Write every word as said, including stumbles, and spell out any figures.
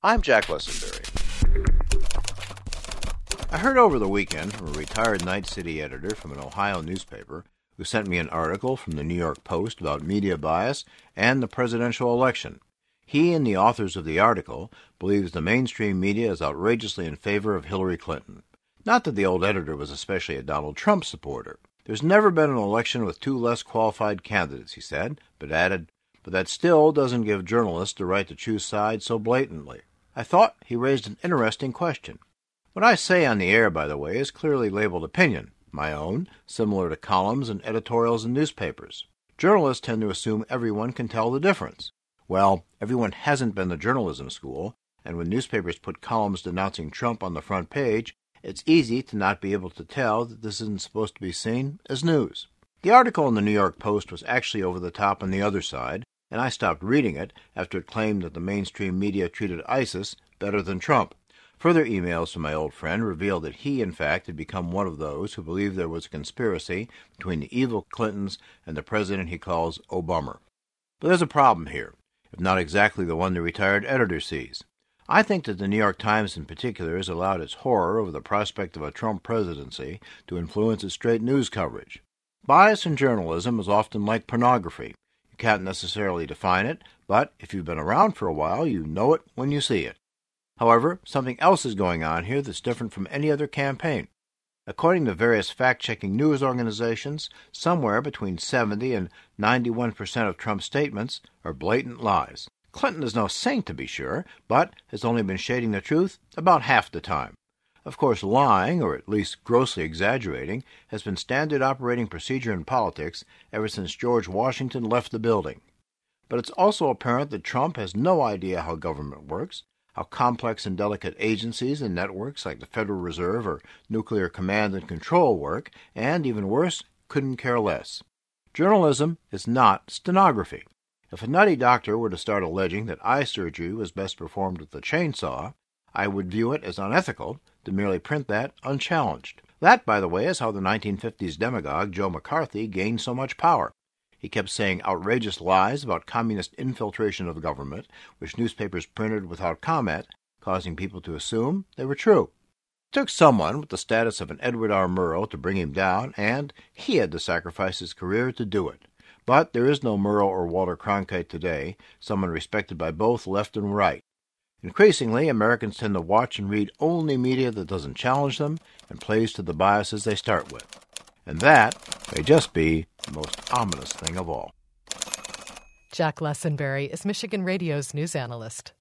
I'm Jack Lessenberry. I heard over the weekend from a retired Night City editor from an Ohio newspaper who sent me an article from the New York Post about media bias and the presidential election. He and the authors of the article believes the mainstream media is outrageously in favor of Hillary Clinton. Not that the old editor was especially a Donald Trump supporter. There's never been an election with two less qualified candidates, he said, but added, but that still doesn't give journalists the right to choose sides so blatantly. I thought he raised an interesting question. What I say on the air, by the way, is clearly labeled opinion, my own, similar to columns and editorials in newspapers. Journalists tend to assume everyone can tell the difference. Well, everyone hasn't been to journalism school, and when newspapers put columns denouncing Trump on the front page, it's easy to not be able to tell that this isn't supposed to be seen as news. The article in the New York Post was actually over the top on the other side, and I stopped reading it after it claimed that the mainstream media treated ISIS better than Trump. Further emails from my old friend revealed that he, in fact, had become one of those who believed there was a conspiracy between the evil Clintons and the president he calls Obama. But there's a problem here, if not exactly the one the retired editor sees. I think that the New York Times in particular has allowed its horror over the prospect of a Trump presidency to influence its straight news coverage. Bias in journalism is often like pornography. You can't necessarily define it, but if you've been around for a while, you know it when you see it. However, something else is going on here that's different from any other campaign. According to various fact-checking news organizations, somewhere between seventy and ninety-one percent of Trump's statements are blatant lies. Clinton is no saint, to be sure, but has only been shading the truth about half the time. Of course, lying, or at least grossly exaggerating, has been standard operating procedure in politics ever since George Washington left the building. But it's also apparent that Trump has no idea how government works, how complex and delicate agencies and networks like the Federal Reserve or Nuclear Command and Control work, and, even worse, couldn't care less. Journalism is not stenography. If a nutty doctor were to start alleging that eye surgery was best performed with a chainsaw, I would view it as unethical to merely print that unchallenged. That, by the way, is how the nineteen fifties demagogue Joe McCarthy gained so much power. He kept saying outrageous lies about communist infiltration of government, which newspapers printed without comment, causing people to assume they were true. It took someone with the status of an Edward R. Murrow to bring him down, and he had to sacrifice his career to do it. But there is no Murrow or Walter Cronkite today, someone respected by both left and right. Increasingly, Americans tend to watch and read only media that doesn't challenge them and plays to the biases they start with. And that may just be the most ominous thing of all. Jack Lessenberry is Michigan Radio's news analyst.